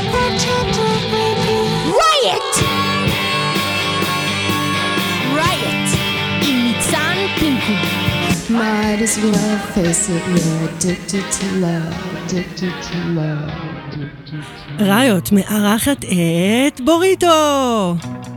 Riot! Riot! עם ניצן פינקו. Might as well face it, we're addicted to love, addicted to love. ראיות מארחת את בוריטו.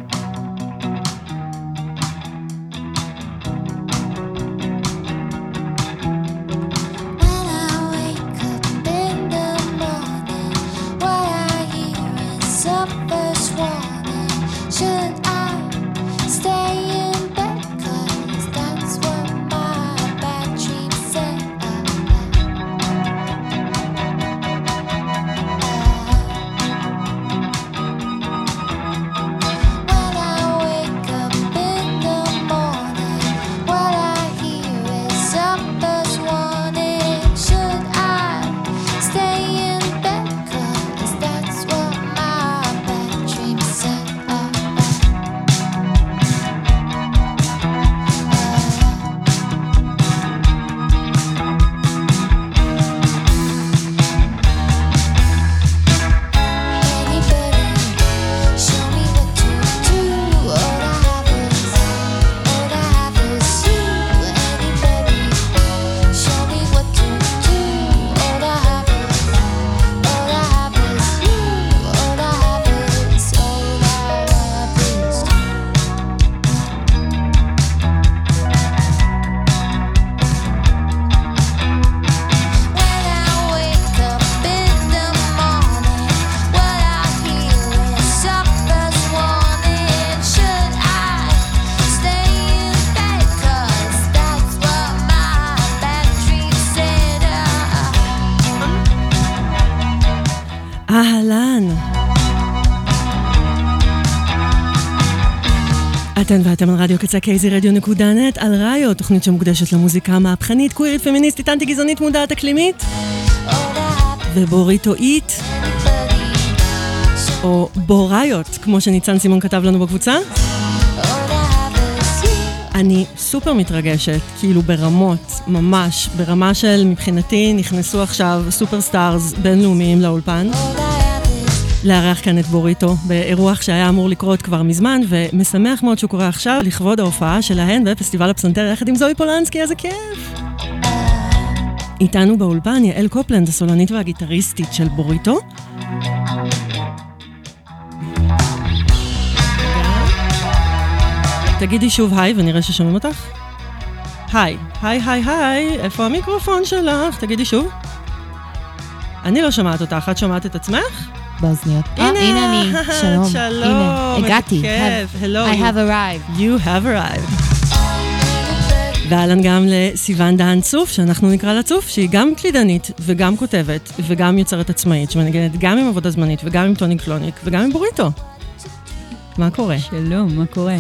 אהלן. אתן ואתם על רדיו קצה kzradio.net על ראיות, תוכנית שמוקדשת למוזיקה מהפכנית, קווירית, פמיניסטית, אנטי גזענית, מודעת אקלימית ובוריטואית או בוראיות, כמו שניצן סימון כתב לנו בקבוצה. אני סופר מתרגשת, כאילו ברמות, ממש, ברמה של מבחינתי נכנסו עכשיו סופרסטארס בינלאומיים לאולפן. לארח כאן את בוריטו, באירוח שהיה אמור לקרות כבר מזמן, ומשמח מאוד שהוא קורה עכשיו לכבוד ההופעה שלהן בפסטיבל הפסנתר יחד עם זוהי פולנסקי, איזה כיף! איתנו באולפן יעל קופלנד, הסולנית והגיטריסטית של בוריטו. תגידי שוב היי ונראה ששומעים אותך. היי, היי, היי, היי, איפה המיקרופון שלך? תגידי שוב. אני לא שומעת אותך, את שומעת את עצמך? באוזניות. הנה אני, שלום. שלום. הנה, הגעתי. Hello. I have arrived. You have arrived. ואהלן גם לסיוון דהן צוף, שאנחנו נקרא לה צוף, שהיא גם קלידנית וגם כותבת וגם יוצרת עצמאית, שמנגנת גם עם עבודה זמנית וגם עם טוני קלוניק וגם עם בוריטו. מה קורה? שלום, מה קורה?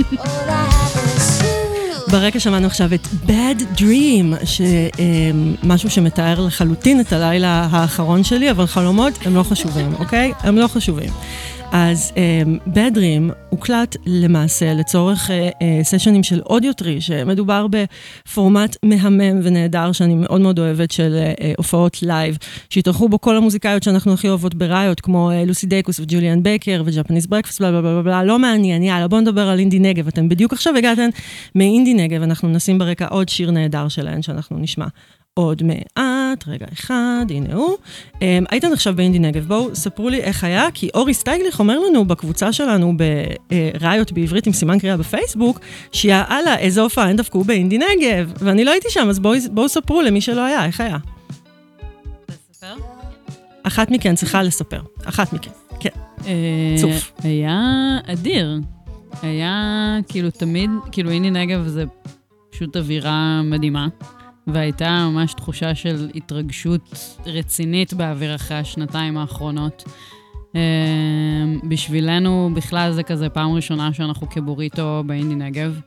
ברקע שמענו עכשיו את Bad Dream, משהו שמתאר לחלוטין את הלילה האחרון שלי, אבל חלומות הם לא חשובים, אוקיי? הם לא חשובים. אז Bad Dream הוקלט למעשה לצורך סשנים של אודיוטרי, שמדובר בפורמט מהמם ונהדר שאני מאוד מאוד אוהבת של הופעות לייב, שהתארחו בו כל המוזיקאיות שאנחנו הכי אוהבות בראיות, כמו לוסי דייקוס וג'וליאן בייקר וג'פניס ברקפסט, בלה בלה בלה, לא מעניין, יאללה, בוא נדבר על אינדי נגב. אתם בדיוק עכשיו הגעתן מאינדי נגב, אנחנו נשים ברקע עוד שיר נהדר שלהן שאנחנו נשמע. עוד מעט, רגע אחד, הנה הוא. הייתם עכשיו באינדי נגב, בואו ספרו לי איך היה, כי אורי סטייגליך אומר לנו בקבוצה שלנו בראיות בעברית עם סימן קריאה בפייסבוק, שיאללה, איזה הופעה, אין דווקא באינדי נגב, ואני לא הייתי שם, אז בואו ספרו למי שלא היה, איך היה? לספר? אחת מכן צריכה לספר, אחת מכן, כן. צוף. היה אדיר, היה כאילו תמיד, כאילו אינדי נגב זה פשוט אווירה מדהימה, והייתה ממש תחושה של התרגשות רצינית באוויר אחרי השנתיים האחרונות. בשבילנו בכלל זה כזה פעם ראשונה שאנחנו כבוריטו באינדי נגב.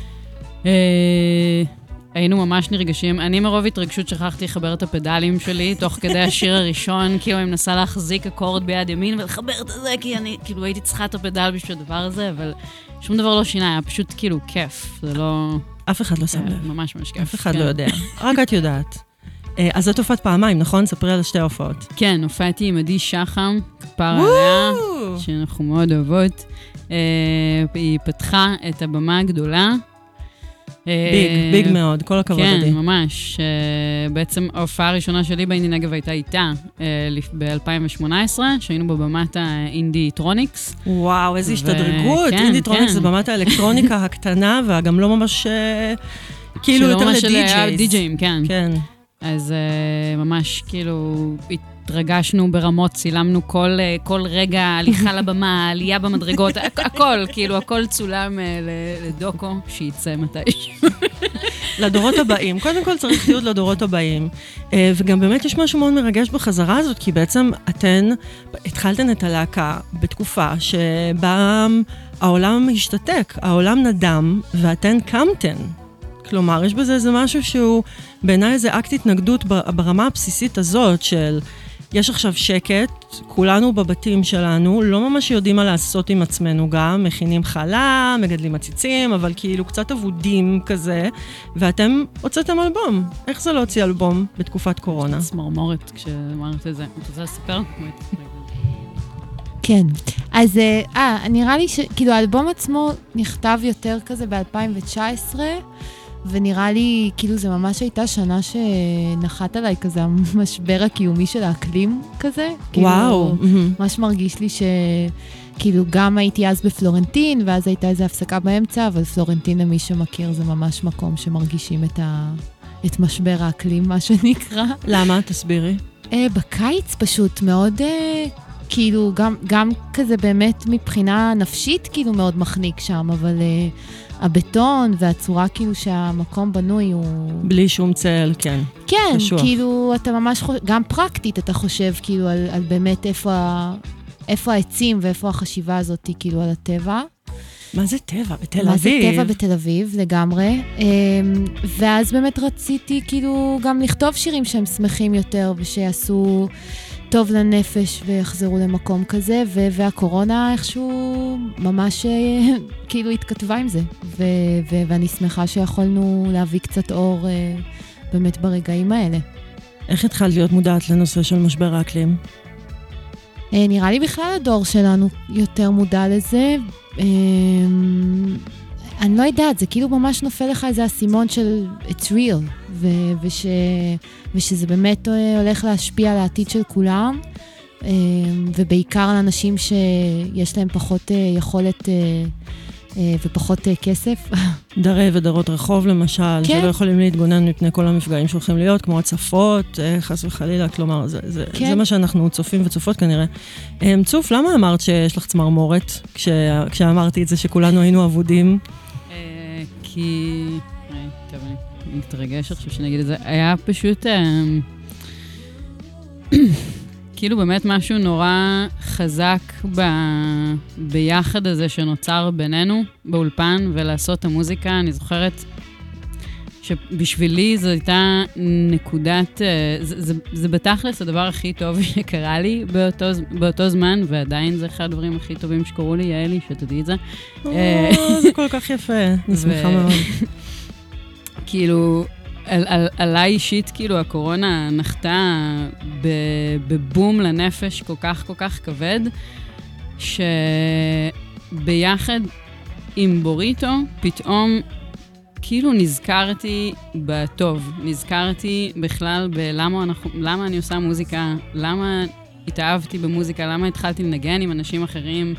היינו ממש נרגשים. אני מרוב התרגשות שכחתי לחבר את הפדלים שלי, תוך כדי השיר הראשון, כאילו אני מנסה להחזיק אקורד ביד ימין ולחבר את זה, כי אני כאילו הייתי צריכה את הפדל בשביל הדבר הזה, אבל שום דבר לא שינה, היה פשוט כאילו כיף. זה לא... אף אחד לא שם לב. ממש ממש כיף. אף אחד לא יודע. רק את יודעת. אז את הופעת פעמיים, נכון? ספרי על שתי הופעות. כן, הופעתי עם עדי שחם, כפר עליה, שאנחנו מאוד אוהבות. היא פתחה את הבמה הגדולה. ביג מאוד, כל הכבוד עדי. כן, ממש. בעצם ההופעה הראשונה שלי באינדי נגב הייתה איתה ב-2018, שהיינו בבמת האינדי טרוניקס. וואו, איזו השתדרגות. אינדי טרוניקס זה במת האלקטרוניקה הקטנה, וגם לא ממש כאילו יותר לדי-ג'ייז. כן. אז ממש כאילו התרגשנו ברמות, צילמנו כל רגע, הליכה לבמה, עלייה במדרגות, הכל, כאילו הכל צולם לדוקו, שיצא מתישהו. לדורות הבאים. קודם כל צריך תיעוד לדורות הבאים. וגם באמת יש משהו מאוד מרגש בחזרה הזאת, כי בעצם אתן התחלתן את הלהקה בתקופה שבה העולם השתתק, העולם נדם, ואתן קמתן. כלומר, יש בזה איזה משהו שהוא בעיניי איזה אקט התנגדות ברמה הבסיסית הזאת של יש עכשיו שקט, כולנו בבתים שלנו, לא ממש יודעים מה לעשות עם עצמנו גם, מכינים חלה, מגדלים עציצים, אבל כאילו קצת אבודים כזה, ואתם הוצאתם אלבום. איך זה להוציא אלבום בתקופת קורונה? צמרמורת כשאמרת את זה. את רוצה לספר? כן. אז נראה לי שכאילו האלבום עצמו נכתב יותר כזה ב-2019, ונראה לי, כאילו זה ממש הייתה שנה שנחת עליי כזה המשבר הקיומי של האקלים כזה. וואו. כאילו, ממש מרגיש לי שכאילו גם הייתי אז בפלורנטין, ואז הייתה איזו הפסקה באמצע, אבל פלורנטין למי שמכיר זה ממש מקום שמרגישים את משבר האקלים, מה שנקרא. למה? תסבירי. בקיץ פשוט מאוד כאילו גם כזה באמת מבחינה נפשית כאילו מאוד מחניק שם, אבל הבטון והצורה כאילו שהמקום בנוי הוא... בלי שום צל, כן. כן, קשוח. כאילו אתה ממש גם פרקטית אתה חושב כאילו על באמת איפה העצים ואיפה החשיבה הזאת כאילו על הטבע. מה זה טבע בתל אביב? מה זה טבע בתל אביב, לגמרי. ואז באמת רציתי כאילו גם לכתוב שירים שהם שמחים יותר ושיעשו טוב לנפש ויחזרו למקום כזה, והקורונה איכשהו ממש כאילו התכתבה עם זה. ואני שמחה שיכולנו להביא קצת אור באמת ברגעים האלה. איך התחלת להיות מודעת לנושא של משבר האקלים? נראה לי בכלל הדור שלנו יותר מודע לזה. אני לא יודעת, זה כאילו ממש נופל לך איזה הסימון של it's real, ושזה באמת הולך להשפיע על העתיד של כולם, ובעיקר על אנשים שיש להם פחות יכולת ופחות כסף. דרי ודרות רחוב למשל, כן. שלא יכולים להתגונן מפני כל המפגעים שהולכים להיות, כמו הצפות, חס וחלילה, כלומר, כן. זה מה שאנחנו צופים וצופות כנראה. צוף, למה אמרת שיש לך צמרמורת כשאמרתי את זה שכולנו היינו אבודים? כי... טוב, אני מתרגש עכשיו שנגיד את זה. היה פשוט... כאילו באמת משהו נורא חזק ביחד הזה שנוצר בינינו באולפן ולעשות את המוזיקה. אני זוכרת שבשבילי זו הייתה נקודת, זה בתכלס הדבר הכי טוב שקרה לי באותו זמן, ועדיין זה אחד הדברים הכי טובים שקרו לי, יעלי, שתדעי את זה. זה כל כך יפה, אני שמחה מאוד. כאילו... עליי אישית, כאילו, הקורונה נחתה בבום לנפש כל כך כבד, שביחד עם בוריטו, פתאום כאילו נזכרתי בטוב, נזכרתי בכלל למה אני עושה מוזיקה, למה התאהבתי במוזיקה, למה התחלתי לנגן עם אנשים אחרים,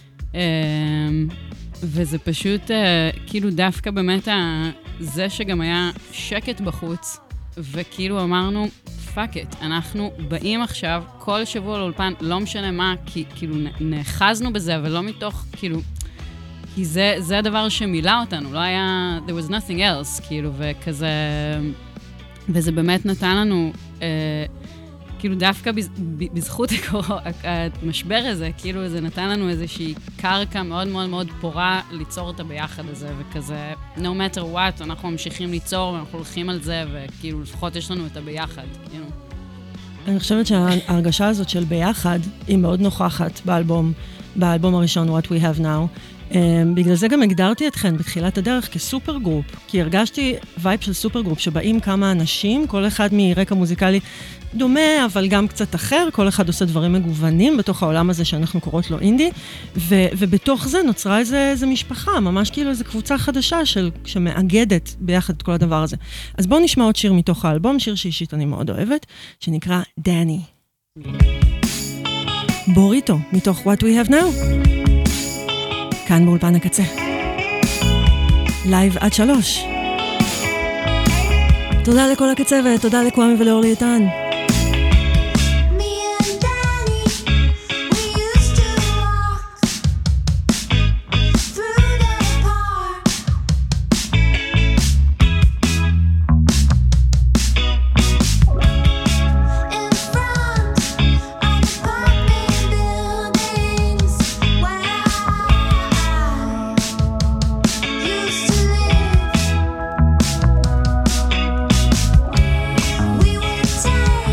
וזה פשוט כאילו דווקא באמת זה שגם היה שקט בחוץ, וכאילו אמרנו, פאק את, אנחנו באים עכשיו כל שבוע לאולפן, לא משנה מה, כי כאילו נאחזנו בזה, אבל לא מתוך, כאילו, כי זה הדבר שמילא אותנו, לא היה, there was nothing else, כאילו, וכזה, וזה באמת נתן לנו, כאילו דווקא בזכות המשבר הזה, כאילו זה נתן לנו איזושהי קרקע מאוד מאוד מאוד פורה ליצור את הביחד הזה, וכזה, no matter what, אנחנו ממשיכים ליצור ואנחנו הולכים על זה, וכאילו לפחות יש לנו את הביחד, כאילו. אני חושבת שההרגשה הזאת של ביחד היא מאוד נוכחת באלבום הראשון, What We Have Now, בגלל זה גם הגדרתי אתכן בתחילת הדרך כסופר גרופ, כי הרגשתי וייב של סופר גרופ, שבאים כמה אנשים, כל אחד מרקע מוזיקלי דומה, אבל גם קצת אחר, כל אחד עושה דברים מגוונים בתוך העולם הזה שאנחנו קוראות לו אינדי, ובתוך זה נוצרה איזה משפחה, ממש כאילו איזו קבוצה חדשה שמאגדת ביחד את כל הדבר הזה. אז בואו נשמע עוד שיר מתוך האלבום, שיר שאישית אני מאוד אוהבת, שנקרא דני. בוריטו, מתוך What We Have Now. כאן באולפן הקצה. לייב עד 3. תודה לכל הקצה ותודה לקוואמי ולאורלי איתן. We were tired.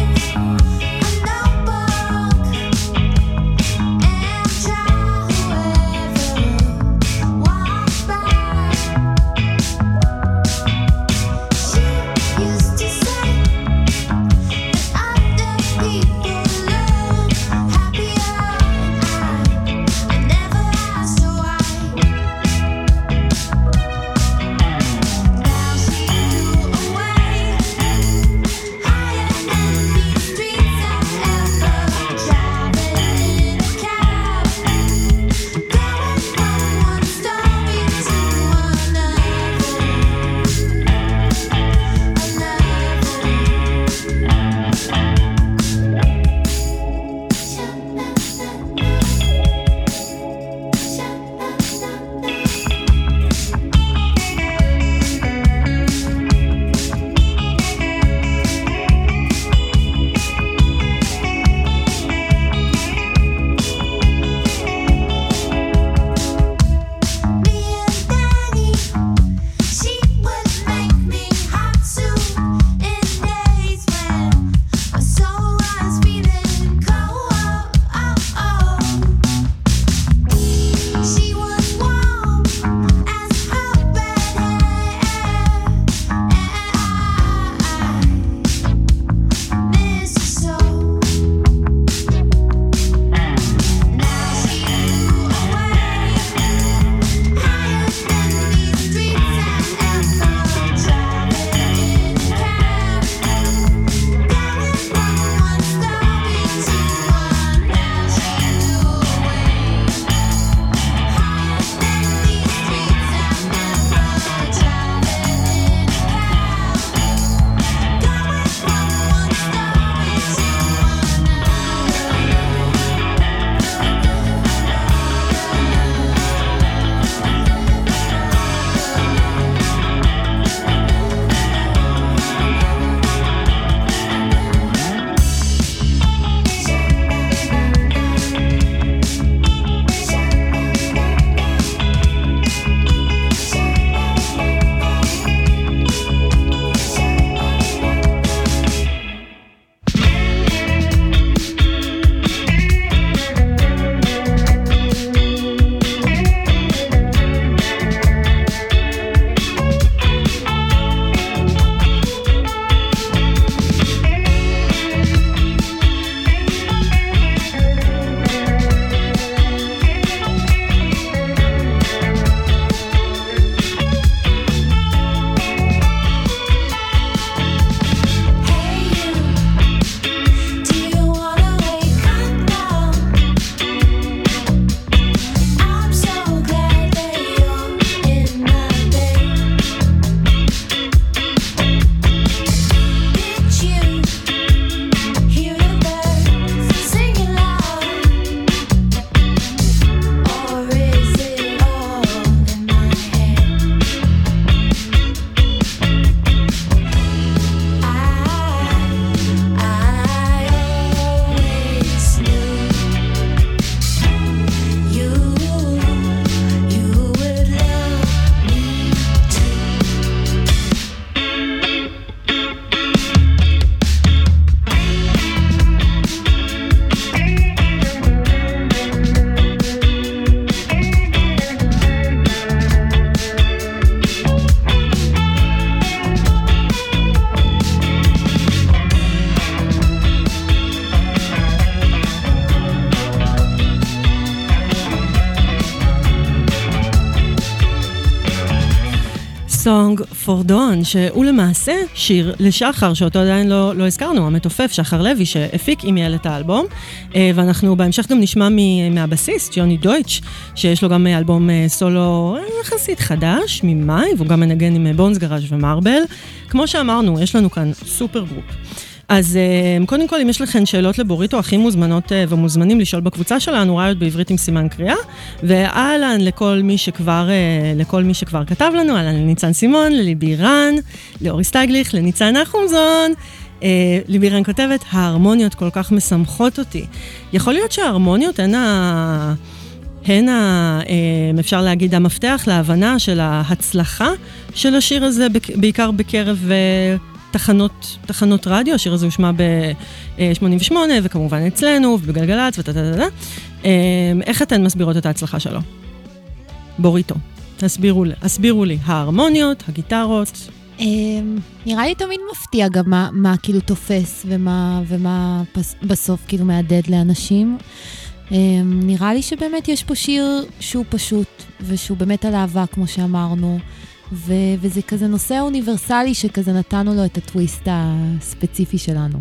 Song for Dawn, שהוא למעשה שיר לשחר, שאותו עדיין לא הזכרנו, המתופף שחר לוי, שהפיק עם יעל את האלבום, ואנחנו בהמשך גם נשמע מהבסיסט, ג'וני דויטש, שיש לו גם אלבום סולו יחסית חדש, ממאי, והוא גם מנגן עם בונס גראז' ומרבל. כמו שאמרנו, יש לנו כאן סופר גרופ. אז קודם כל, אם יש לכם שאלות לבוריטו, הכי מוזמנות ומוזמנים לשאול בקבוצה שלנו, ראיות בעברית עם סימן קריאה, ואהלן לכל מי שכבר כתב לנו, אהלן לניצן סימון, לליבי רן, לאורי סטייגליך, לניצן נחומזון. ליבי רן כותבת, ההרמוניות כל כך משמחות אותי. יכול להיות שההרמוניות הן אפשר להגיד, המפתח להבנה של ההצלחה של השיר הזה, בעיקר בקרב תחנות רדיו, השיר הזה הושמע ב-88, וכמובן אצלנו, ובגלגלץ, איך אתן מסבירות את ההצלחה שלו? בוריטו, הסבירו לי, ההרמוניות, הגיטרות. נראה לי תמיד מפתיע גם מה כאילו תופס, ומה בסוף כאילו מעדד לאנשים. נראה לי שבאמת יש פה שיר שהוא פשוט, ושהוא באמת על אהבה, כמו שאמרנו, וזה כזה נושא אוניברסלי שכזה נתנו לו את הטוויסט הספציפי שלנו.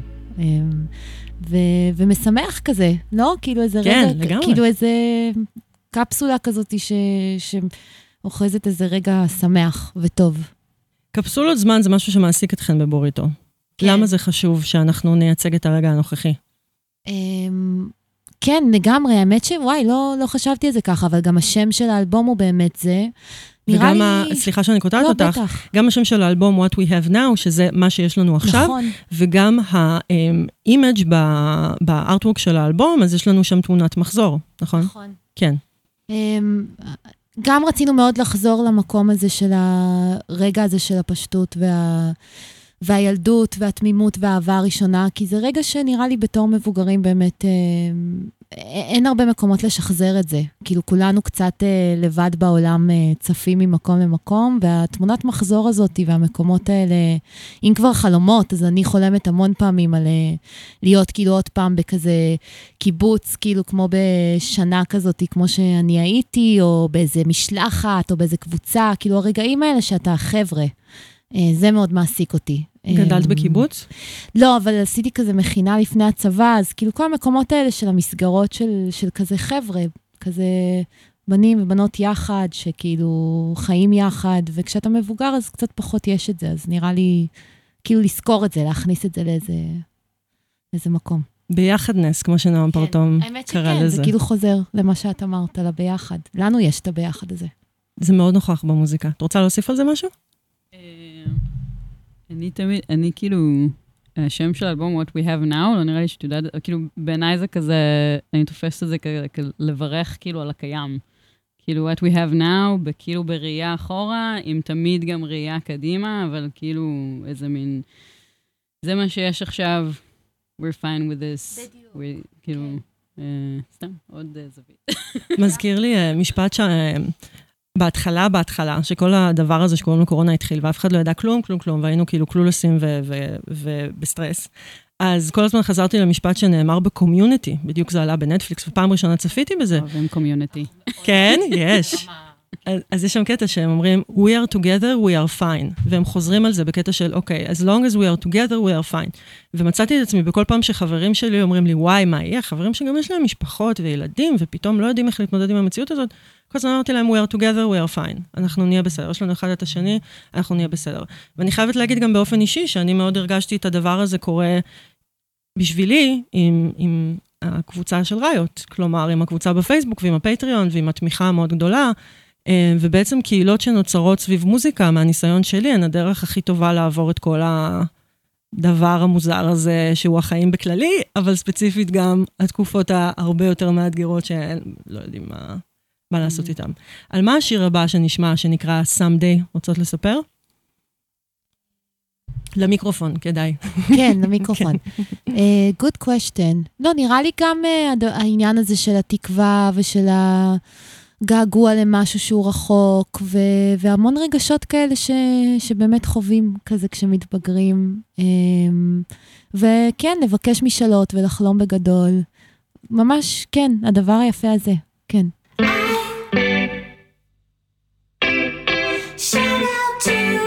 ומשמח כזה, לא? כאילו איזה כן, רגע, לגמרי. כאילו איזה קפסולה כזאת שאוחזת איזה רגע שמח וטוב. קפסולות זמן זה משהו שמעסיק אתכן בבוריטו. כן. למה זה חשוב שאנחנו נייצג את הרגע הנוכחי? כן, לגמרי, האמת שוואי, לא חשבתי על זה ככה, אבל גם השם של האלבום הוא באמת זה. וגם, סליחה שאני קוטעת אותך, גם השם של האלבום What We Have Now, שזה מה שיש לנו עכשיו, נכון. וגם האימג' בארטוורק של האלבום, אז יש לנו שם תמונת מחזור, נכון? נכון. כן. גם רצינו מאוד לחזור למקום הזה של הרגע הזה של הפשטות והילדות והתמימות והאהבה הראשונה, כי זה רגע שנראה לי בתור מבוגרים באמת, אין הרבה מקומות לשחזר את זה. כאילו כולנו קצת לבד בעולם צפים ממקום למקום, והתמונת מחזור הזאת והמקומות האלה, אם כבר חלומות, אז אני חולמת המון פעמים על להיות כאילו עוד פעם בכזה קיבוץ, כאילו כמו בשנה כזאת, כמו שאני הייתי, או באיזה משלחת, או באיזה קבוצה, כאילו הרגעים האלה שאתה חבר'ה. זה מאוד מעסיק אותי. גדלת בקיבוץ? לא, אבל עשיתי כזה מכינה לפני הצבא, אז כאילו כל המקומות האלה של המסגרות של כזה חבר'ה, כזה בנים ובנות יחד, שכאילו חיים יחד, וכשאתה מבוגר אז קצת פחות יש את זה, אז נראה לי כאילו לזכור את זה, להכניס את זה לאיזה מקום. ביחדנס, כמו שנועם פרטום קרא לזה. האמת שכן, זה כאילו חוזר למה שאת אמרת, לביחד. לנו יש את הביחד הזה. זה מאוד נוכח במוזיקה. את רוצה להוסיף על זה משהו? אני כאילו, השם של האלבום What We Have Now, לא נראה לי שאת יודעת, כאילו בעיניי זה כזה, אני תופסת את זה לברך כאילו על הקיים. כאילו What We Have Now, כאילו בראייה אחורה, עם תמיד גם ראייה קדימה, אבל כאילו איזה מין, זה מה שיש עכשיו, we're fine with this. כאילו, סתם, עוד זווית. מזכיר לי משפט בהתחלה, שכל הדבר הזה שקוראים לקורונה התחיל, ואף אחד לא ידע כלום, והיינו כאילו קלולסים ובסטרס. אז כל הזמן חזרתי למשפט שנאמר בקומיוניטי, בדיוק זה עלה בנטפליקס, ופעם ראשונה צפיתי בזה. אוהבים קומיוניטי. כן, יש. אז יש שם קטע שהם אומרים, we are together, we are fine. והם חוזרים על זה בקטע של, אוקיי, as long as we are together, we are fine. ומצאתי את עצמי בכל פעם שחברים שלי אומרים לי, וואי, מה יהיה? חברים שגם יש להם משפחות וילדים, ופתאום לא יודעים איך להתמודד עם המציאות הזאת. כל הזמן אמרתי להם, we are together, we are fine. אנחנו נהיה בסדר. יש לנו אחד את השני, אנחנו נהיה בסדר. ואני חייבת להגיד גם באופן אישי, שאני מאוד הרגשתי את הדבר הזה קורה בשבילי, עם הקבוצה של ראיות. כלומר, עם הקבוצה בפייסבוק, ועם הפטריון, ועם התמיכה המאוד גדולה. ובעצם קהילות שנוצרות סביב מוזיקה, מהניסיון שלי, הן הדרך הכי טובה לעבור את כל הדבר המוזר הזה, שהוא החיים בכללי, אבל ספציפית גם התקופות ההרבה יותר מאתגרות, שלא יודעים מה לעשות איתם. על מה השיר הבא שנשמע, שנקרא Someday, רוצות לספר? למיקרופון, כדאי. כן, למיקרופון. Good question. לא, נראה לי גם העניין הזה של התקווה ושל געגוע למשהו שהוא רחוק, והמון רגשות כאלה שבאמת חווים כזה כשמתבגרים. וכן, לבקש משאלות ולחלום בגדול. ממש, כן, הדבר היפה הזה, כן. Shout out to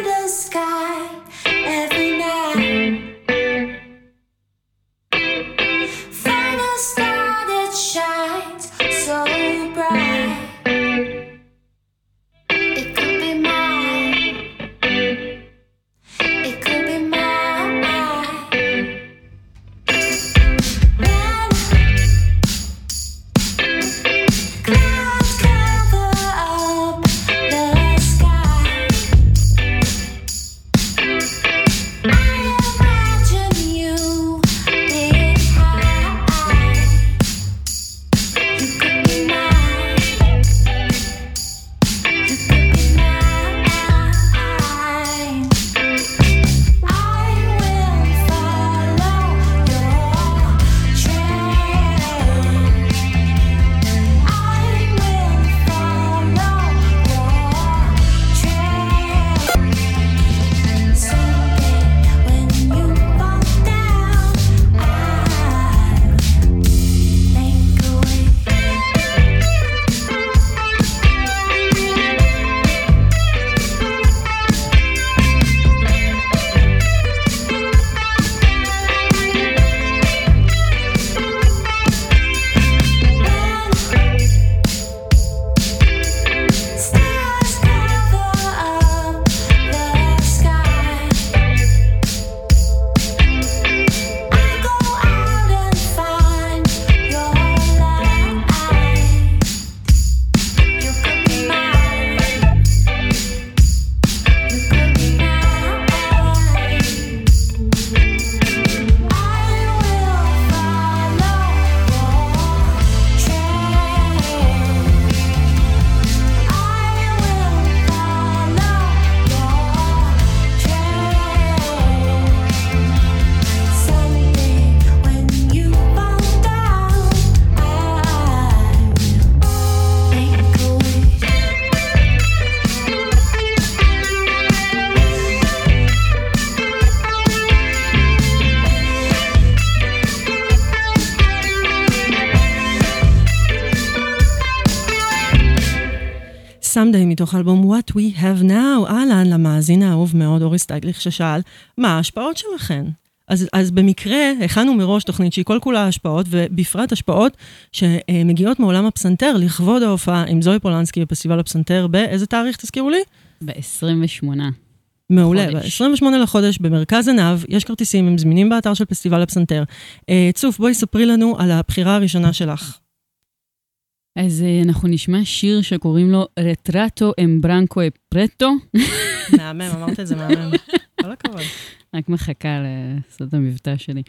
Someday מתוך האלבום What We Have Now. אהלן, למאזין האהוב מאוד, אורי סטייגליך ששאל, מה ההשפעות שלכן? אז במקרה, הכנו מראש תוכנית שהיא כל כולה השפעות, ובפרט השפעות שמגיעות מעולם הפסנתר, לכבוד ההופעה עם זוהי פולנסקי בפסטיבל הפסנתר, באיזה תאריך תזכירו לי? ב-28. מעולה, ב-28 לחודש במרכז ענב, יש כרטיסים, הם זמינים באתר של פסטיבל הפסנתר. צוף, בואי ספרי לנו על הבחירה הראשונה שלך. אז אנחנו נשמע שיר שקוראים לו רטרטו אמברנקו אפרטו. מהמם, אמרת את זה מהמם. כל הכבוד. רק מחכה לעשות את המבטא שלי.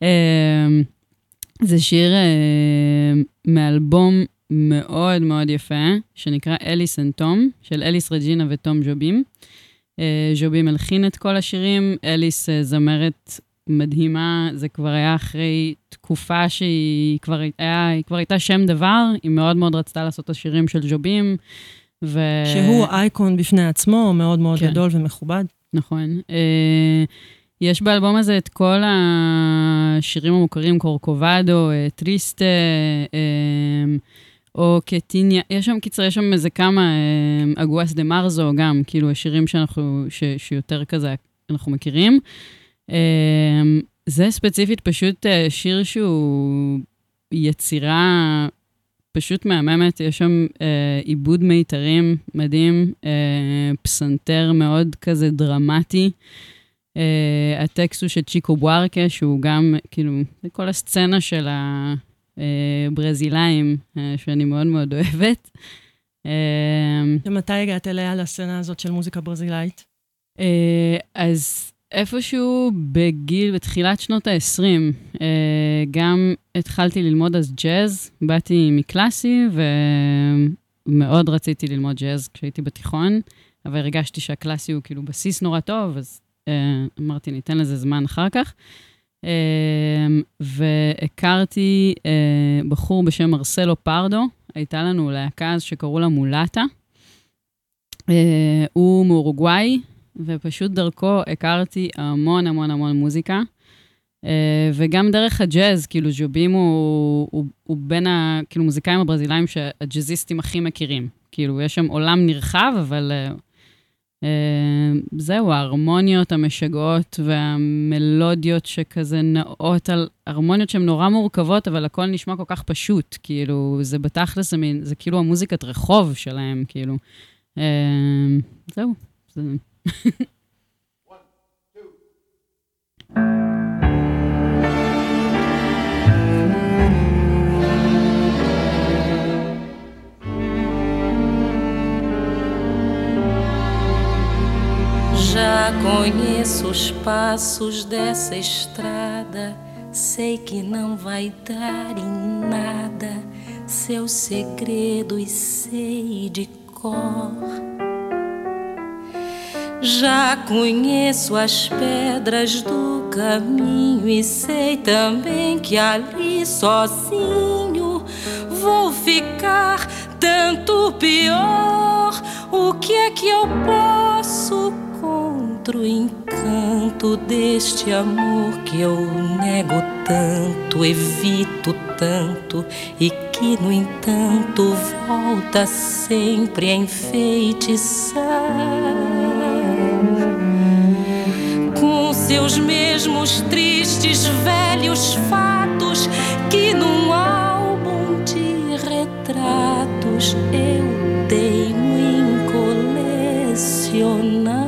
זה שיר מאלבום מאוד מאוד יפה, שנקרא אליס אנד תום, של אליס רג'ינה ותום ג'ובים. ג'ובים הלחין את כל השירים, אליס זמרת מדהימה, זה כבר היה אחרי תקופה שהיא כבר הייתה שם דבר, היא מאוד מאוד רצתה לעשות את השירים של ג'ובים. שהוא אייקון בפני עצמו, מאוד מאוד גדול ומכובד. נכון. יש באלבום הזה את כל השירים המוכרים, קורקובדו, טריסטה, או קטיניה, יש שם איזה כמה, אגואס דה מרזו גם, כאילו השירים שיותר כזה אנחנו מכירים. זה ספציפית פשוט שיר שהוא יצירה פשוט מהממת, יש שם עיבוד מיתרים מדהים, פסנתר מאוד כזה דרמטי. הטקסט הוא של צ'יקו בוארקה, שהוא גם, כאילו, כל הסצנה של הברזילאים, שאני מאוד מאוד אוהבת. ומתי הגעת אליה לסצנה הזאת של מוזיקה ברזילאית? אז איפשהו בתחילת שנות ה-20, גם התחלתי ללמוד אז ג'אז, באתי מקלאסי, ומאוד רציתי ללמוד ג'אז כשהייתי בתיכון, אבל הרגשתי שהקלאסי הוא כאילו בסיס נורא טוב, אז אמרתי, ניתן לזה זמן אחר כך. והכרתי בחור בשם מרסלו פרדו, הייתה לנו להקה אז שקראו לה מולטה. הוא מאורוגוואי, ופשוט דרכו הכרתי המון המון המון מוזיקה. וגם דרך הג'אז, כאילו ג'ובים הוא בין כאילו מוזיקאים הברזילאים שהג'אזיסטים הכי מכירים. כאילו יש שם עולם נרחב, אבל זהו, ההרמוניות המשגעות והמלודיות שכזה נעות על הרמוניות שהן נורא מורכבות, אבל הכל נשמע כל כך פשוט, כאילו, זה בתכלס, זה כאילו המוזיקת רחוב שלהם, כאילו. זהו. Já conheço os passos dessa estrada, sei que não vai dar em nada, seus segredos sei de cor. Já conheço as pedras do caminho e sei também que ali sozinho vou ficar tanto pior. O que é que eu posso contra o encanto deste amor que eu nego tanto, evito tanto e que, no entanto, volta sempre a enfeitiçar com seus mesmos tristes velhos fatos que num álbum de retratos eu teimo em colecionar.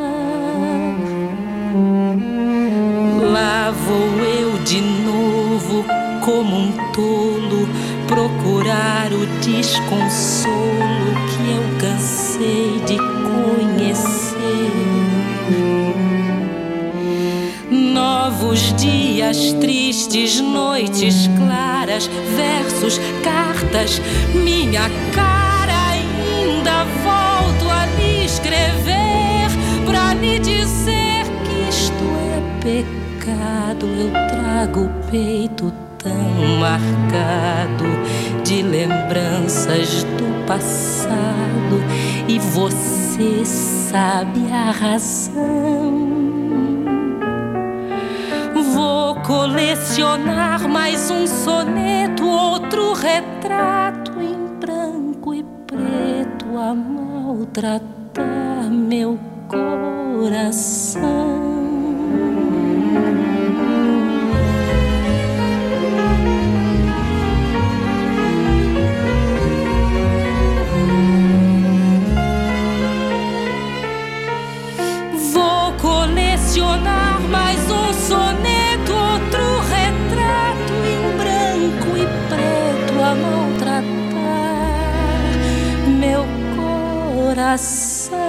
Lá vou eu de novo como um tolo procurar o desconsolo que eu cansei de conhecer. Novos dias tristes, noites claras, versos, cartas, minha cara ainda volto a lhe escrever pra lhe dizer que isto é pecado. Eu trago o peito tão marcado de lembranças do passado e você sabe a razão. Vou colecionar mais um soneto, outro retrato em branco e preto, a maltratar meu coração. Vou colecionar mais soneto, outro retrato em branco e preto a maltratar meu coração.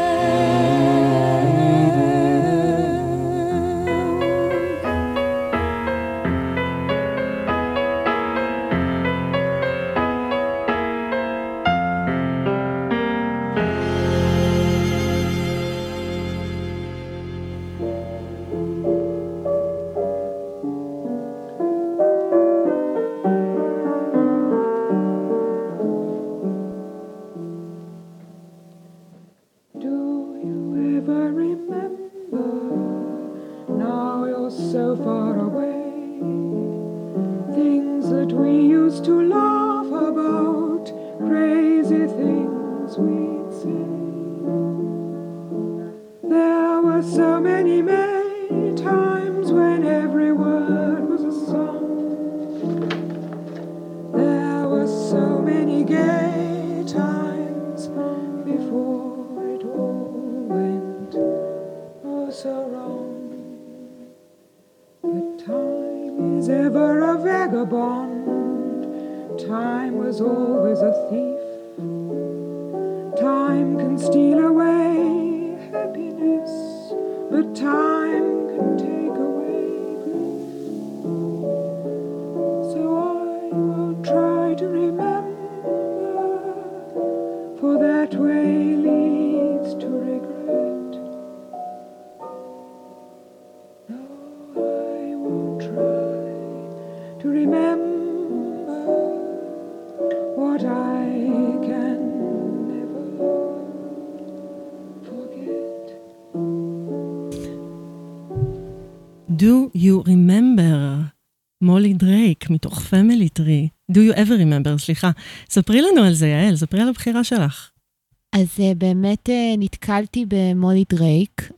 Do you remember? מולי דרייק, מתוך פמילי טרי. Do you ever remember? סליחה. ספרי לנו על זה, יעל, ספרי על הבחירה שלך. אז באמת נתקלתי במולי דרייק.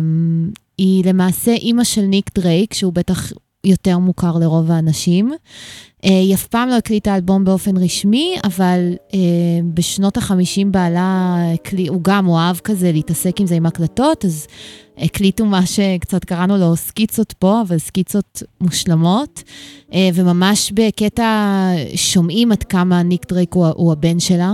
היא למעשה אימא של ניק דרייק, שהוא בטח יותר מוכר לרוב האנשים. היא אף פעם לא הקליטה אלבום באופן רשמי, אבל בשנות ה-50 בעלה, הוא גם אוהב כזה להתעסק עם זה עם הקלטות, אז הקליטו מה שקצת קראנו לו סקיצות פה, אבל סקיצות מושלמות, וממש בקטע שומעים עד כמה ניק דרייק הוא הבן שלה.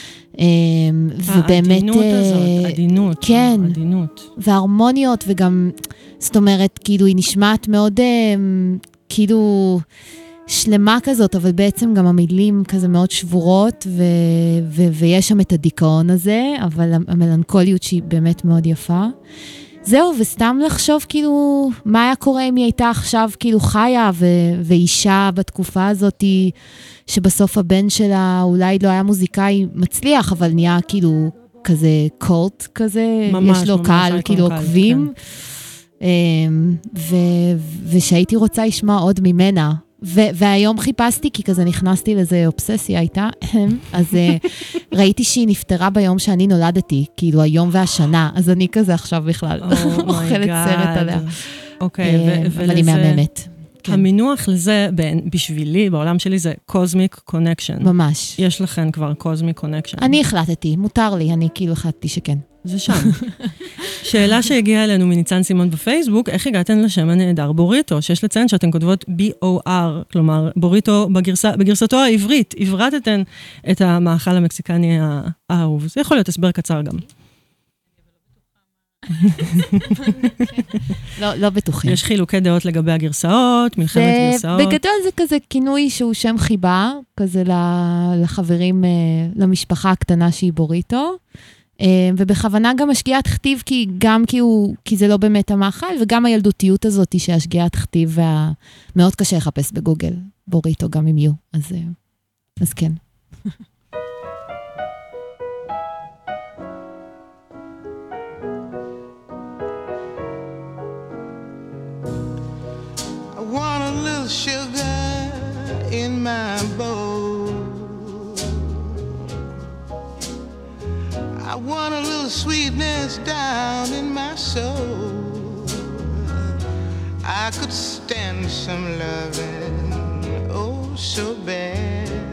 ובאמת העדינות הזאת, עדינות, כן, עדינות. וההרמוניות, וגם, זאת אומרת, כאילו היא נשמעת מאוד, כאילו שלמה כזאת, אבל בעצם גם המילים כזה מאוד שבורות, ויש שם את הדיכאון הזה, אבל המלנכוליות שהיא באמת מאוד יפה. זהו, וסתם לחשוב כאילו, מה היה קורה אם היא הייתה עכשיו כאילו חיה ואישה בתקופה הזאת, שבסוף הבן שלה אולי לא היה מוזיקאי מצליח, אבל נהיה כאילו כזה קולט כזה, ממש, יש לו קהל כאילו עוקבים, כן. ושהייתי רוצה לשמוע עוד ממנה. והיום חיפשתי, כי כזה נכנסתי לזה אובססיה הייתה, אז ראיתי שהיא נפטרה ביום שאני נולדתי, כאילו היום והשנה, אז אני כזה עכשיו בכלל אוכלת סרט עליה. אוקיי, אבל היא מהממת. המינוח לזה, בשבילי, בעולם שלי זה cosmic connection. ממש. יש לכן כבר cosmic connection. אני החלטתי, מותר לי, אני כאילו החלטתי שכן. זה שם. שאלה שהגיעה אלינו מניצן סימון בפייסבוק, איך הגעתן לשם הנהדר בוריטו, שיש לציין שאתן כותבות B-O-R, כלומר בוריטו בגרסתו העברית, עברתתן את המאכל המקסיקני האהוב. זה יכול להיות הסבר קצר גם. לא בטוחים. יש חילוקי דעות לגבי הגרסאות, מלחמת גרסאות. בגדול זה כזה כינוי שהוא שם חיבה, כזה לחברים, למשפחה הקטנה שהיא בוריטו, ובכוונה גם השגיאה תכתיב, כי זה לא באמת המאכל, וגם הילדותיות הזאת שהשגיאה תכתיב, מאוד קשה לחפש בגוגל, בוריטו גם אם יהיו, אז כן. Want a little sugar in my bowl. bitterness down in my soul. I could stand some loving, oh so bad.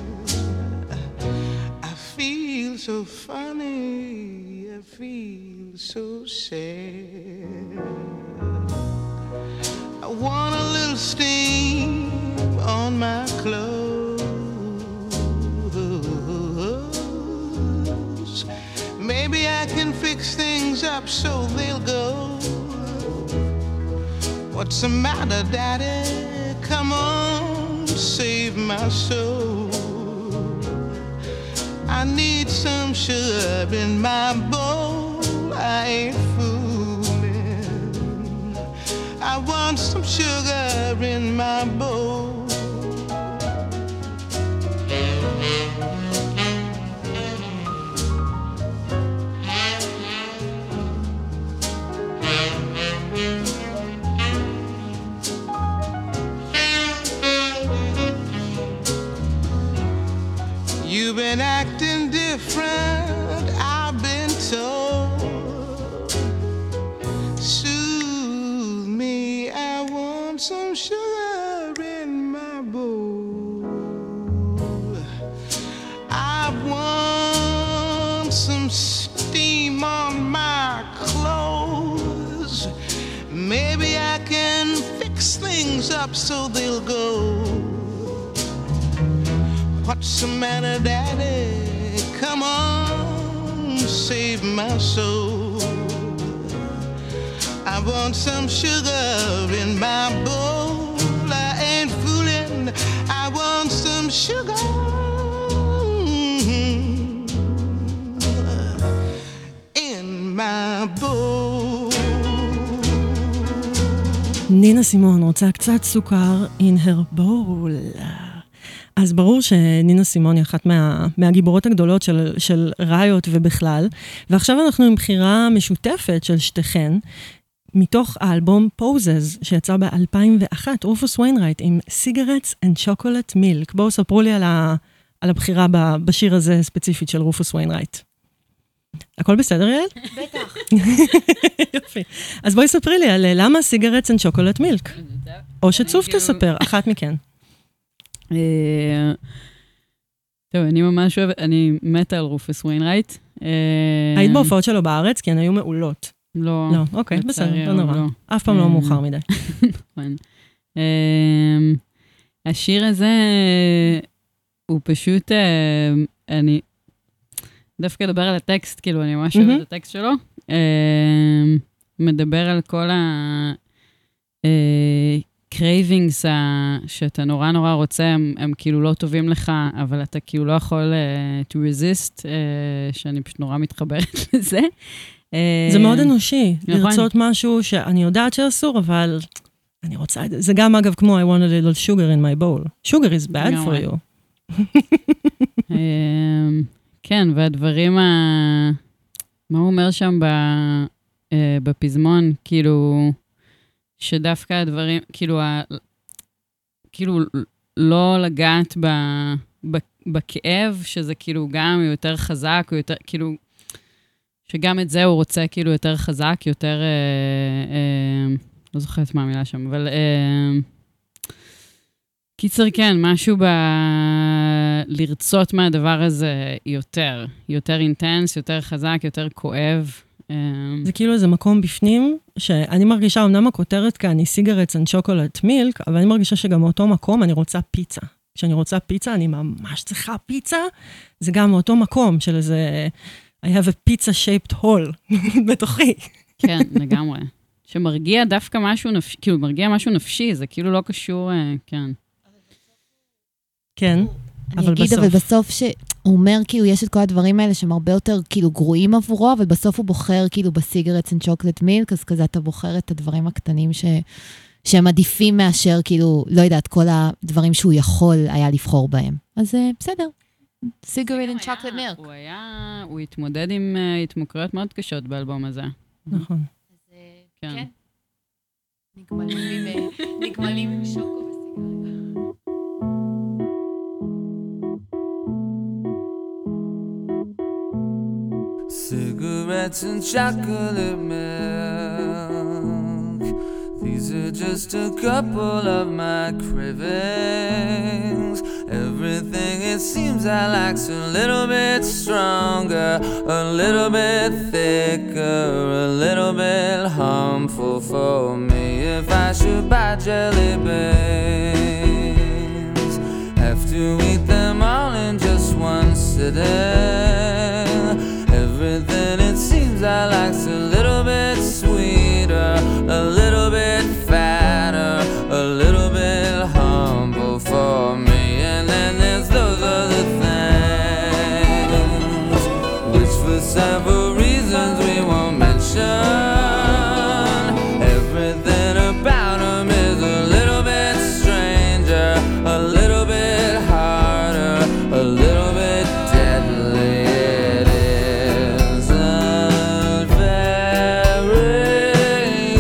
I feel so funny, I feel so sad. I want a little steam on my clothes. Maybe I can fix things up so they'll go. What's the matter, Daddy? Come on, save my soul. I need some sugar in my bowl. I ain't fooling. I want some sugar in my bowl. You've been acting different, I've been told. Soothe me, I want some sugar in my bowl. I want some steam on my clothes. Maybe I can fix things up so they'll go. What's the matter, Daddy? Come on, save my soul. I want some sugar in my bowl. I ain't fooling. I want some sugar in my bowl. נינה סימון רוצה קצת סוכר in her bowl. אז ברור שנינה סימון היא אחת מהגיבורות הגדולות של ראיות ובכלל, ועכשיו אנחנו עם בחירה משותפת של שתיכן, מתוך האלבום פוזז, שיצא ב-2001, רופוס ויינרייט, עם סיגרטס אנד שוקולט מילק. בואו ספרו לי על הבחירה בשיר הזה ספציפית של רופוס ויינרייט. הכל בסדר, יעל? בטח. יופי. אז בואי ספרי לי על למה סיגרטס אנד שוקולט מילק. או שצוף תספר, אחת מכן. טוב, אני ממש אוהבת, אני מתה על רופוס ויינרייט. היית בהופעות שלו בארץ? כי הן היו מעולות. לא. לא, אוקיי, בסדר, לא נורא. אף פעם לא מאוחר מדי. נכון. השיר הזה הוא פשוט, אני דווקא אדבר על הטקסט, כאילו אני ממש אוהבת את הטקסט שלו. מדבר על כל קרייבינגס שאתה נורא נורא רוצה, הם כאילו לא טובים לך, אבל אתה כאילו לא יכול to resist, שאני פשוט נורא מתחברת לזה. זה מאוד אנושי, לרצות משהו שאני יודעת שאסור, אבל אני רוצה את זה. זה גם אגב כמו I want a little sugar in my bowl. Sugar is bad for you. כן, והדברים, מה הוא אומר שם בפזמון, כאילו, שדווקא הדברים, כאילו לא לגעת בכאב, שזה כאילו גם יותר חזק, או יותר, כאילו, שגם את זה הוא רוצה כאילו יותר חזק, יותר, לא זוכרת מה המילה שם, אבל קיצר כן, משהו לרצות מהדבר הזה יותר אינטנס, יותר חזק, יותר כואב. זה כאילו איזה מקום בפנים, שאני מרגישה, אמנם הכותרת כאן היא סיגרטס and chocolate milk, אבל אני מרגישה שגם מאותו מקום אני רוצה פיצה. כשאני רוצה פיצה, אני ממש צריכה פיצה, זה גם מאותו מקום של איזה, I have a pizza shaped hole בתוכי. כן, לגמרי. שמרגיע דווקא משהו נפשי, כאילו מרגיע משהו נפשי, זה כאילו לא קשור, כן. כן, אני אגיד, אבל בסוף שהוא אומר, כאילו, יש את כל הדברים האלה שהם הרבה יותר, כאילו, גרועים עבורו, אבל בסוף הוא בוחר, כאילו, בסיגרטס and chocolate milk, אז כזה אתה בוחר את הדברים הקטנים שהם עדיפים מאשר, כאילו, לא יודעת, כל הדברים שהוא יכול היה לבחור בהם. אז בסדר. סיגרט and chocolate milk. הוא התמודד עם התמכרויות מאוד קשות באלבום הזה. נכון. כן. נגמלים עם שוקו וסיגרט. Cigarette cigarettes and chocolate milk. These are just a couple of my cravings. Everything it seems I like's a little bit stronger, a little bit thicker, a little bit harmful for me. If I should buy jelly beans, have to eat them all in just one sitting. Everything it seems I like's a little bit sweeter, a little bit fatter, a little bit humble for me. And then there's those other things, which for several reasons we won't mention. Everything about them is a little bit stranger, a little bit harder, a little bit deadly. It isn't very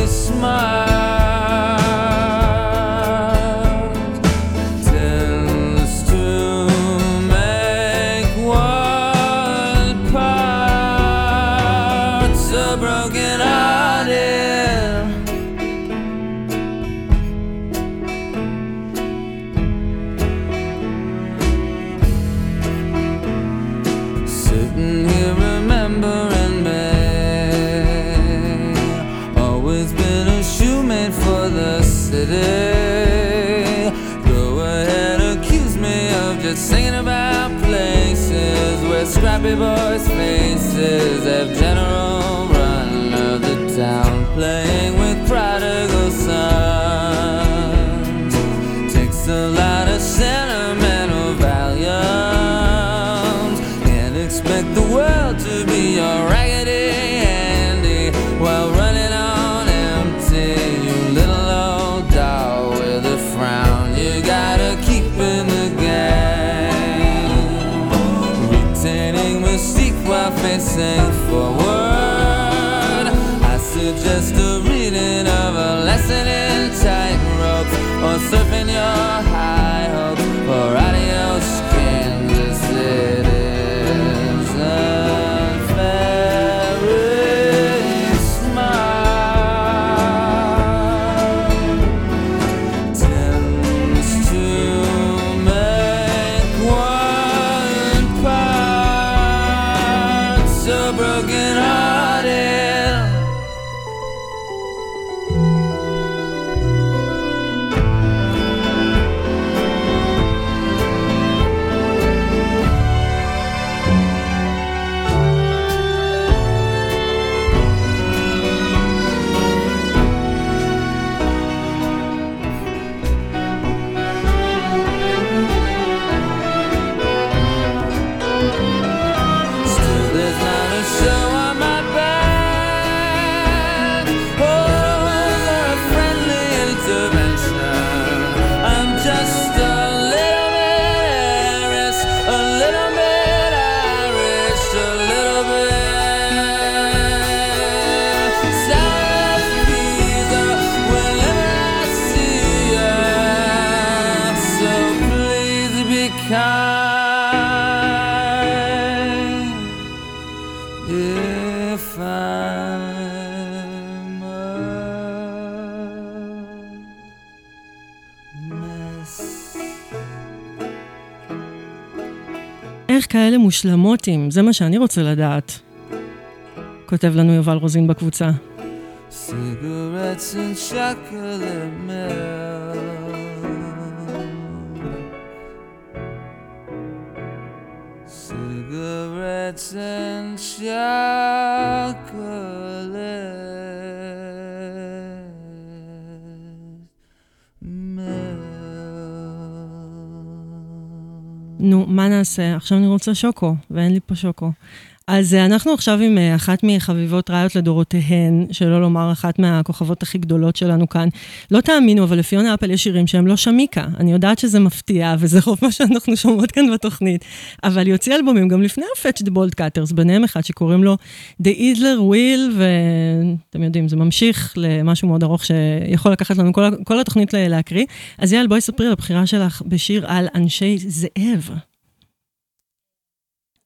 smart, tends to make one part so broken-hearted. Sitting here remembering me, always been a shoemate for the city. Go ahead, accuse me of just singing about places where scrappy boys' faces have general run of the town, playing with prodigal sons. Takes a lot of sentimental volumes. Can't expect the world to be your Raggedy Andy while running on empty. You little old doll with a frown, you gotta keep in the game, retaining mystique while facing forward. I suggest a reading of a lesson in tightrope, or surfing your high hopes, or adios Kansas City. Isn't very smart, tends to make one part so broken-hearted. Still there's not a show on my back, or a friendly intervention. I'm just a little bit Irish, a little bit Irish, a little bit South Pisa whenever I see ya. So please be kind if I'm a mess. איך כאלה מושלמותים? זה מה שאני רוצה לדעת. כותב לנו יובל רוזין בקבוצה. Cigarettes and chocolate milk. Cigarettes and chocolate milk. נו, מה נעשה? עכשיו אני רוצה שוקו, ואין לי פה שוקו. אז אנחנו עכשיו עם אחת מחביבות ראיות לדורותיהן, שלא לומר אחת מהכוכבות הכי גדולות שלנו כאן. לא תאמינו, אבל לפיונה אפל יש שירים שהם לא שמיקה. אני יודעת שזה מפתיע, וזה רוב מה שאנחנו שומעות כאן בתוכנית. אבל יוציא אלבומים גם לפני ה-Fetch the Bolt Cutters, ביניהם אחד שקוראים לו The Idler Wheel, ואתם יודעים, זה ממשיך למשהו מאוד ארוך שיכול לקחת לנו כל התוכנית להקריא. אז יאל, בואי ספרי על הבחירה שלך בשיר על אנשי זאב.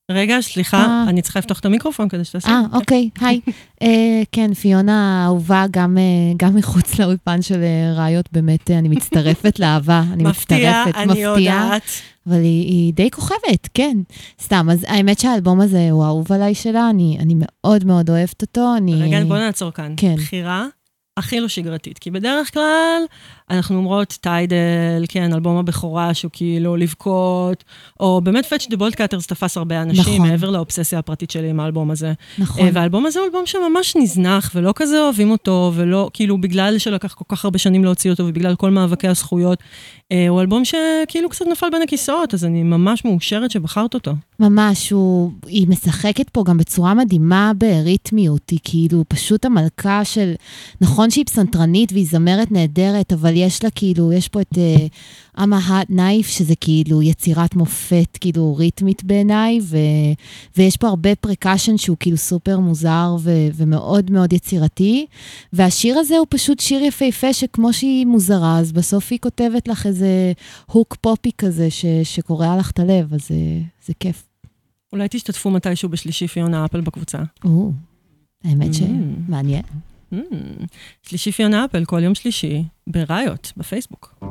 רגע, סליחה, אני צריכה לפתוח את המיקרופון כדי שתעשה. אוקיי, היי. כן, פיונה אהובה גם מחוץ לאולפן של ראיות, באמת, אני מצטרפת לאהבה, אני מפתיעה, מצטרפת, אני יודעת. אבל היא די כוכבת, כן. סתם, אז האמת שהאלבום הזה הוא האהוב עליי שלה, אני מאוד מאוד אוהבת אותו. רגע, בוא נעצור כאן. כן. בחירה הכי לא שגרתית, כי בדרך כלל אנחנו אומרות טיידל, כן, אלבום הבכורה שהוא כאילו לבכות, או באמת Fetch the Bolt Cutters תפס הרבה אנשים, נכון. מעבר לאובססיה הפרטית שלי עם האלבום הזה. נכון. והאלבום הזה הוא אלבום שממש נזנח, ולא כזה אוהבים אותו, ולא, כאילו, בגלל שלקח כל כך הרבה שנים להוציא אותו, ובגלל כל מאבקי הזכויות, הוא אלבום שכאילו קצת נפל בין הכיסאות, אז אני ממש מאושרת שבחרת אותו. ממש, היא משחקת פה גם בצורה מדהימה בריתמיות, היא כאילו פשוט המלכה של, נכון שהיא פסנתרנית והיא זמרת נהדרת, אבל יש לה כאילו, יש פה את I'm a hot knife, שזה כאילו יצירת מופת, כאילו ריתמית בעיניי, ויש פה הרבה פרקשן שהוא כאילו סופר מוזר ומאוד מאוד יצירתי, והשיר הזה הוא פשוט שיר יפהפה שכמו שהיא מוזרה, אז בסוף היא כותבת לך איזה הוק פופי כזה שקורא לך את הלב, אז זה כיף. אולי תשתתפו מתישהו בשלישי פיונה אפל בקבוצה. האמת שמעניין. שלישי פיונה אפל כל יום שלישי בראיות, בפייסבוק.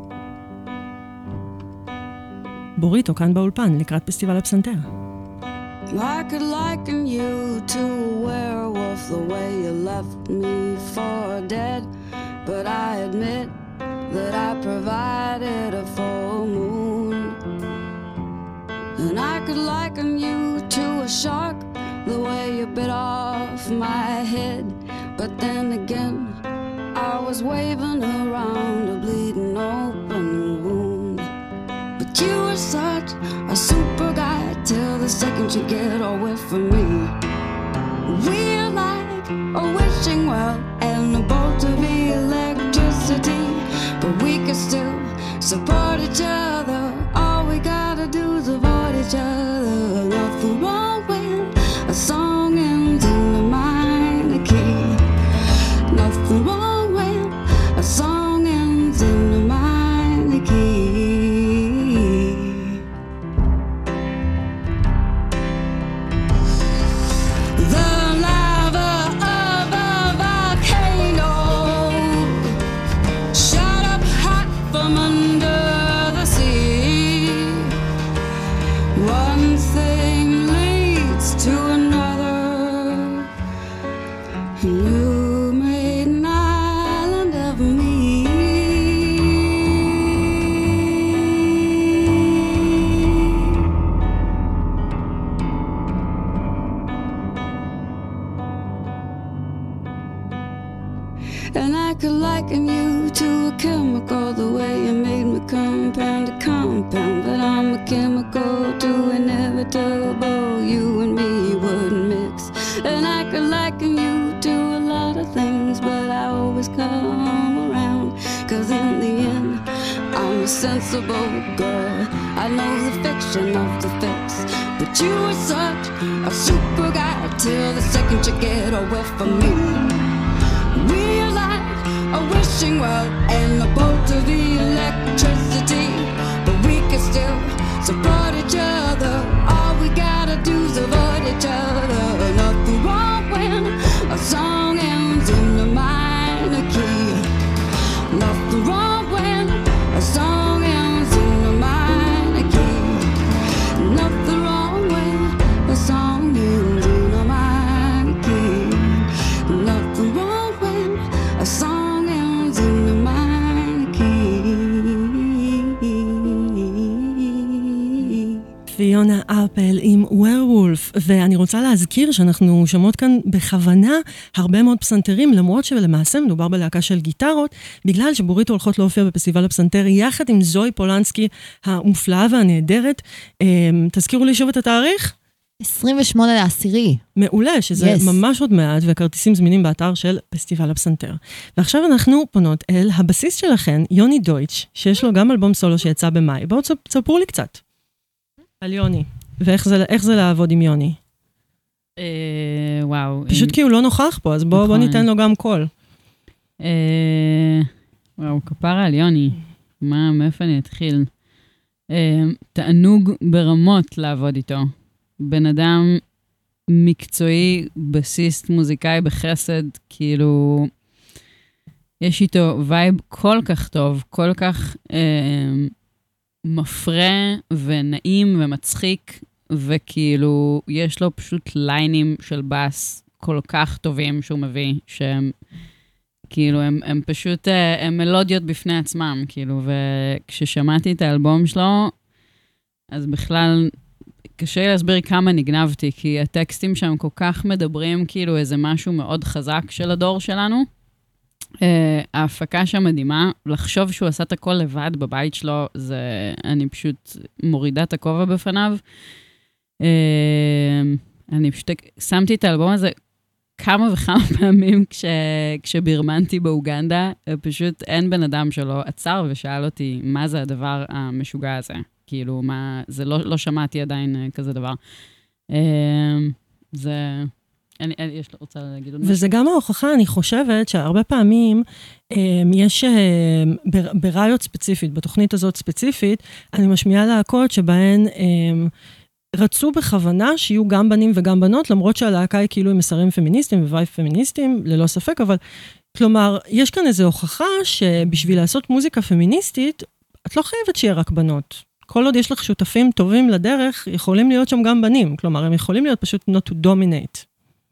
בוריטו כאן באולפן לקראת פסטיבל הפסנתר. I could liken you to a werewolf the way you left me for dead, but I admit that I provided a full moon. And I could liken you to a shark the way you bit off my head, but then again I was waving around a bleeding open wound. But you were such a super guy till the second you get away from me. We're like a wishing well and a bolt of electricity, but we can still support each other. All we gotta do is avoid each other. Nothing wrong when a song ends in a minor key. Nothing wrong when a song ends in a minor key. The lava of a volcano shot up hot from under the sea. One thing leads to another. You made an island of me. And I could liken you to a chemical, the way you made me compound to compound. But I'm a chemical too inevitable, you and me wouldn't mix. And I could liken you to a lot of things, but I always come around. Cause in the end, I'm a sensible girl. I know the fiction of the fix, but you were such a super guy till the second you get away from me. We're like a wishing well and a bolt of electricity, but we can still support each other. All we gotta do is avoid each other. Nothing wrong when a song ends in a minor key. Nothing wrong when a song ends in a minor key. Nothing wrong when a song ends in a minor key. Nothing wrong when a song ends in a minor key. פיונה אפל עם ווירולף, ואני רוצה להזכיר שאנחנו שומעות כאן בכוונה הרבה מאוד פסנתרים, למרות שלמעשה מדובר בלהקה של גיטרות, בגלל שבוריטו הולכות להופיע בפסטיבל הפסנתר יחד עם זוי פולנסקי המופלאה והנהדרת. תזכירו לי שוב את התאריך? 28/10. מעולה, שזה ממש עוד מעט, והכרטיסים זמינים באתר של פסטיבל הפסנתר. ועכשיו אנחנו פונות אל הבסיס שלכן, יוני דויטש, שיש לו גם אלבום סולו שיצא במאי. בואו תספרו לי קצת על יוני, ואיך זה לעבוד עם יוני. וואו. פשוט כי הוא לא נוכח פה, אז בואו ניתן לו גם קול. וואו, כפרה על יוני. מאיפה אני אתחיל? תענוג ברמות לעבוד איתו. בן אדם מקצועי, בסיסט, מוזיקאי בחסד, כאילו, יש איתו וייב כל כך טוב, כל כך מפרה ונעים ומצחיק, וכאילו, יש לו פשוט ליינים של בס כל כך טובים שהוא מביא, שהם כאילו, הם פשוט, הם מלודיות בפני עצמם, כאילו, וכששמעתי את האלבום שלו, אז בכלל, קשה להסביר כמה נגנבתי, כי הטקסטים שם כל כך מדברים, כאילו, איזה משהו מאוד חזק של הדור שלנו. ההפקה שם מדהימה, לחשוב שהוא עשה את הכל לבד בבית שלו, אני פשוט מורידה את הכובע בפניו. אני פשוט שמתי את האלבום הזה כמה וכמה פעמים כשבירמנתי באוגנדה, פשוט אין בן אדם שלו עצר ושאל אותי מה זה הדבר המשוגע הזה. כאילו, מה, זה לא שמעתי עדיין כזה דבר. יש לו רוצה להגיד עוד משהו. וזה גם ההוכחה, אני חושבת שהרבה פעמים יש בראיות ספציפית, בתוכנית הזאת ספציפית, אני משמיעה להקות שבהן רצו בכוונה שיהיו גם בנים וגם בנות, למרות שהלהקה היא כאילו עם מסרים פמיניסטיים ווייב פמיניסטיים, ללא ספק, אבל כלומר, יש כאן איזו הוכחה שבשביל לעשות מוזיקה פמיניסטית, את לא חייבת שיהיה רק בנות. כל עוד יש לך שותפים טובים לדרך, יכולים להיות שם גם בנים. כלומר, הם יכולים להיות פשוט not to dominate.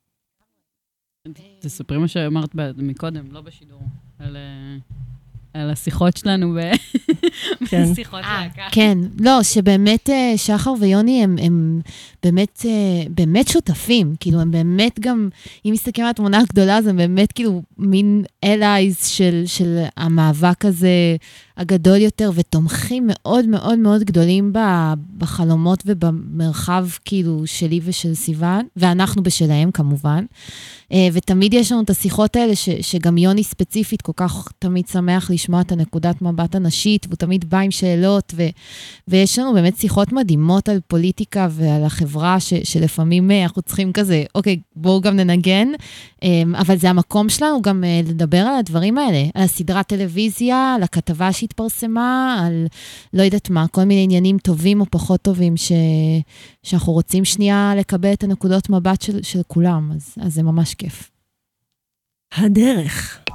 תספרי מה שאמרת מקודם, לא בשידור, על השיחות שלנו בשיחות להקה. כן, לא, שבאמת שחר ויוני הם באמת שותפים, כאילו הם באמת גם, אם מסתכלים על התמונה הגדולה, אז הם באמת כאילו מין אלייז של המאבק הזה הגדול יותר, ותומכים מאוד מאוד מאוד גדולים בחלומות ובמרחב כאילו שלי ושל סיוון, ואנחנו בשלהם כמובן. ותמיד יש לנו את השיחות האלה, שגם יוני ספציפית כל כך תמיד שמח לשמוע את הנקודת מבט הנשית, והוא תמיד בא עם שאלות, ויש לנו באמת שיחות מדהימות על פוליטיקה ועל החברה, שלפעמים אנחנו צריכים כזה, אוקיי, בואו גם ננגן, אבל זה המקום שלנו גם לדבר על הדברים האלה, על הסדרת טלוויזיה, על הכתבה שהתפרסמה, על לא יודעת מה, כל מיני עניינים טובים או פחות טובים, שאנחנו רוצים שנייה לקבל את הנקודות מבט של כולם, אז זה ממש כיף. הדרך.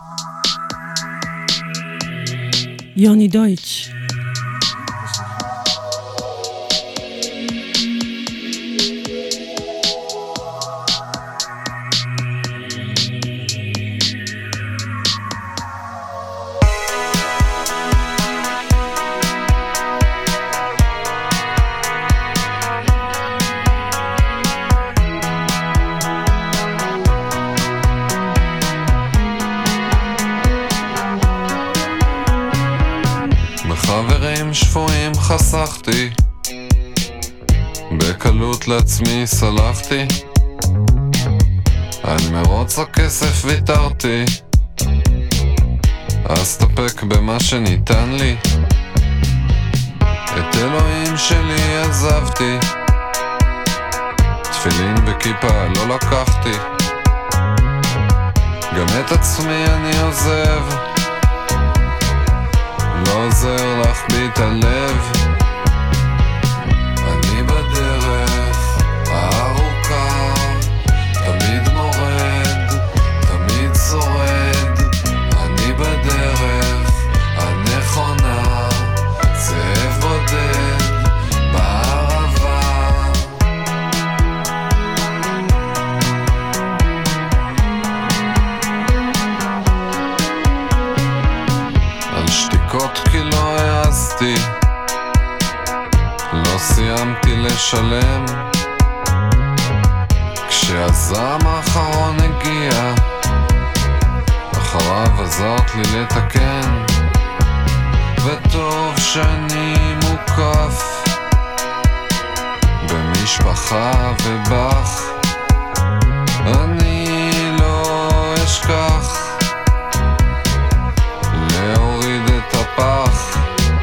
יוני דויטש. חברים שפויים חסכתי, בקלות לעצמי סלחתי, על מרוץ הכסף ויתרתי, אז תפק במה שניתן לי, את אלוהים שלי עזבתי, תפילין וכיפה לא לקחתי, גם את עצמי אני עוזב, לא עוזר להחביא את הלב, אני בדרך הארוכה, תמיד מורד, תמיד שורד, אני בדרך הנכונה, זאב בודד בערבה. על שתיקות כי לא העזתי, לא סיימתי לשלם, כשהזעם האחרון הגיע, אחריו עזרת לי לתקן, וטוב שאני מוקף במשפחה ובך, אני לא אשכח להוריד את הפח,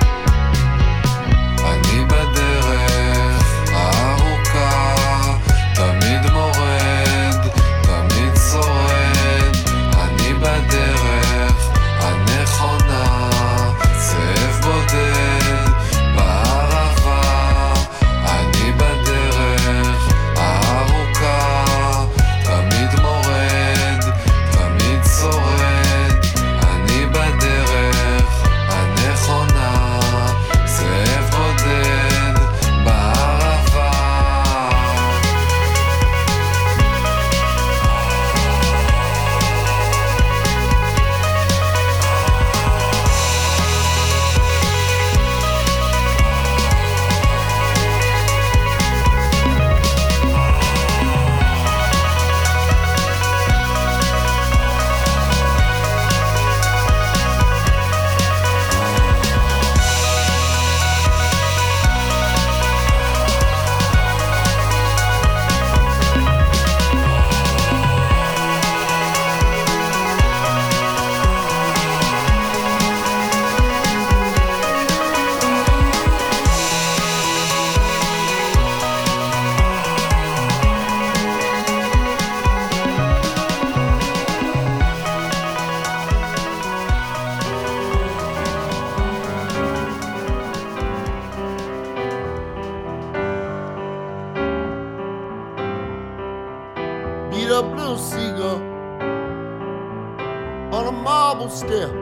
אני בדרך הארוכה, תמיד מורד, תמיד שורד, אני בדרך הנכונה, זאב בודד בערבה, אני בדרך up little seagull on a marble step,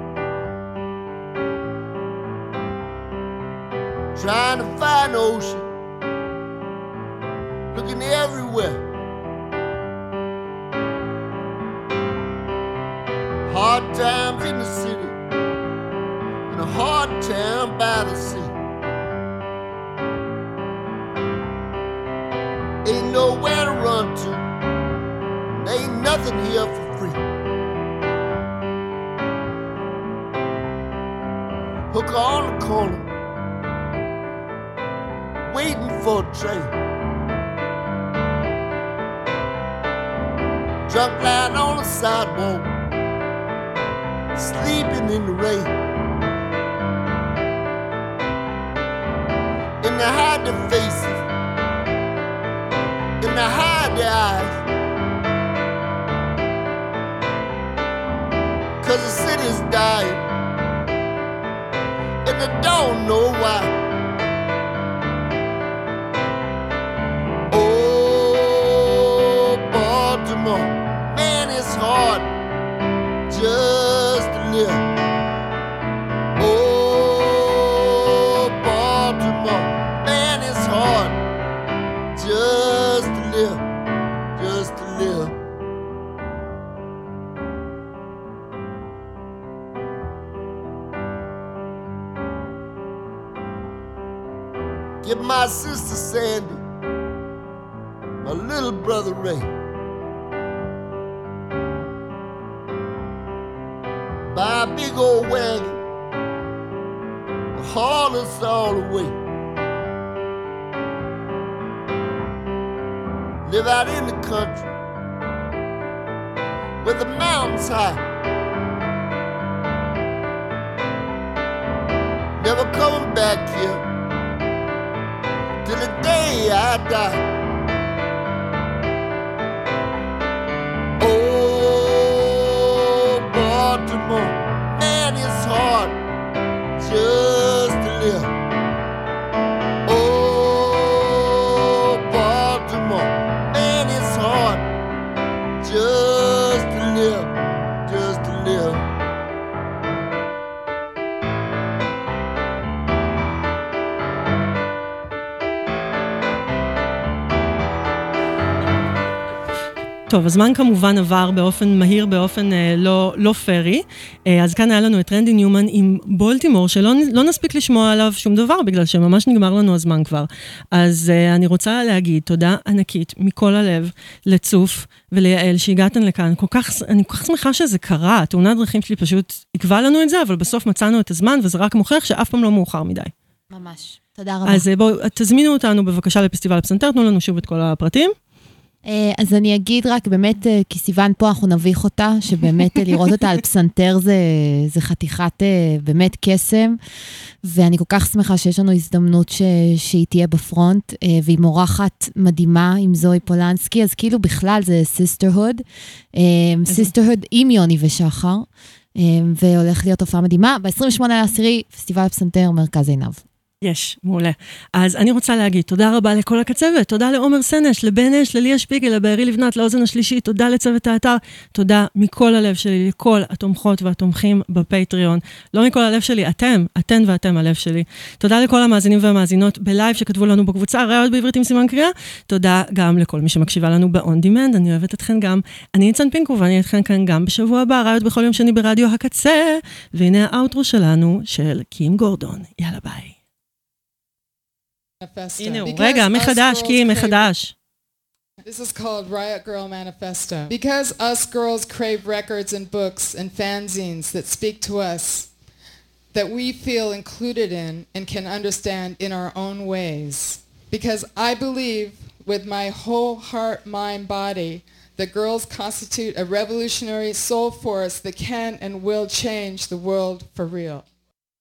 trying to find the ocean, looking everywhere. Hard times in the city, and a hard time by the sea. Ain't nowhere to run to, ain't nothing here for free. Hooker on the corner, waiting for a train. Drunk lying on the sidewalk, sleeping in the rain. And they hide their faces, and they hide their eyes, 'cause the city's dying, and they don't know why. Oh, Baltimore, man, it's hard just to live. Oh, Baltimore, man, it's hard just to live, just to live. Give my sister Sandy, my little brother Ray, buy a big old wagon to haul us all away. Live out in the country where the mountains high, never coming back here till the day I die. Oh, Baltimore, man, it's hard just to live. Oh, Baltimore, man, it's hard just to live, just to live. טוב, הזמן כמובן עבר באופן מהיר, באופן לא פרי. אז כאן היה לנו את רנדי ניומן עם בולטימור, שלא נספיק לשמוע עליו שום דבר, בגלל שממש נגמר לנו הזמן כבר. אז אני רוצה להגיד תודה ענקית מכל הלב לצוף וליעל שהגעתן לכאן. אני כל כך שמחה שזה קרה. תאונת דרכים שלי פשוט עקבה לנו את זה, אבל בסוף מצאנו את הזמן, וזה רק מוכיח שאף פעם לא מאוחר מדי. ממש. תודה רבה. אז בואו, תזמינו אותנו בבקשה לפסטיבל הפסנתר, תנו לנו שוב את כל הפרטים. אז אני אגיד רק באמת, כי סיוון פה אנחנו נביך אותה, שבאמת לראות אותה על פסנתר זה חתיכת באמת קסם, ואני כל כך שמחה שיש לנו הזדמנות שהיא תהיה בפרונט, והיא מורחת מדהימה עם זוהי פולנסקי, אז כאילו בכלל זה סיסטרהוד, סיסטרהוד עם יוני ושחר, והולך להיות הופעה מדהימה, ב-28/10 פסטיבל הפסנתר מרכז עינב. יש, מעולה. אז אני רוצה להגיד תודה רבה לכל הקצוות, תודה לעומר סנש, לבן אש, לליה שפיגל, לבארי לבנת, לאוזן השלישית, תודה לצוות האתר, תודה מכל הלב שלי, לכל התומכות והתומכים בפטריון, לא מכל הלב שלי, אתן ואתם הלב שלי. תודה לכל המאזינים והמאזינות בלייב שכתבו לנו בקבוצה, ראיות בעברית עם סימן קריאה, תודה גם לכל מי שמקשיבה לנו ב-on demand, אני אוהבת אתכן גם, אני ניצן פינקו ואני אתכן כאן גם בשבוע הבא, ראיות בכל יום שני ברדיו הקצה, והנה האוטרו שלנו של קים גורדון. יאללה ביי. הנה הוא, רגע, מחדש, קים, מחדש. This is called Riot Girl Manifesto. Because us girls crave records and books and fanzines that speak to us, that we feel included in and can understand in our own ways. Because I believe with my whole heart, mind, body, that girls constitute a revolutionary soul force that can and will change the world for real.